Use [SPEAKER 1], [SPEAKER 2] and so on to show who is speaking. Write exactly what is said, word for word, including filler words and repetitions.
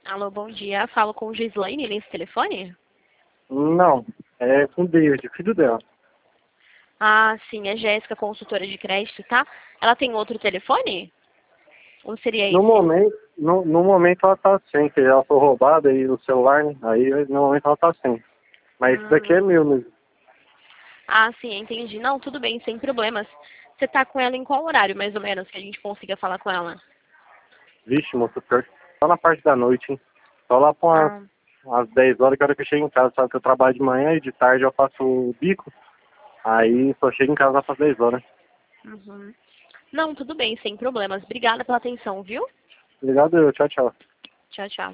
[SPEAKER 1] Alô, bom dia. Falo com Gislaine nesse telefone?
[SPEAKER 2] Não, é com o David, filho dela.
[SPEAKER 1] Ah, sim, é Jéssica, consultora de crédito, tá? Ela tem outro telefone? Ou seria
[SPEAKER 2] No
[SPEAKER 1] esse?
[SPEAKER 2] momento, no, no momento ela tá sem, que ela foi roubada e o celular, né? Aí no momento ela tá sem. Mas esse daqui é
[SPEAKER 1] Hum.
[SPEAKER 2] meu mesmo.
[SPEAKER 1] Ah, sim, entendi. Não, tudo bem, sem problemas. Você tá com ela em qual horário, mais ou menos, que a gente consiga falar com ela?
[SPEAKER 2] Vixe, moço, pior que só na parte da noite, hein? Só lá pra umas,
[SPEAKER 1] Ah,
[SPEAKER 2] umas dez horas que é a hora que eu chego em casa, sabe que eu trabalho de manhã e de tarde eu faço o bico. Aí só chego em casa lá para dez horas.
[SPEAKER 1] uhum. Não, tudo bem, sem problemas. Obrigada pela atenção, viu?
[SPEAKER 2] Obrigado, eu. Tchau, tchau.
[SPEAKER 1] Tchau, tchau.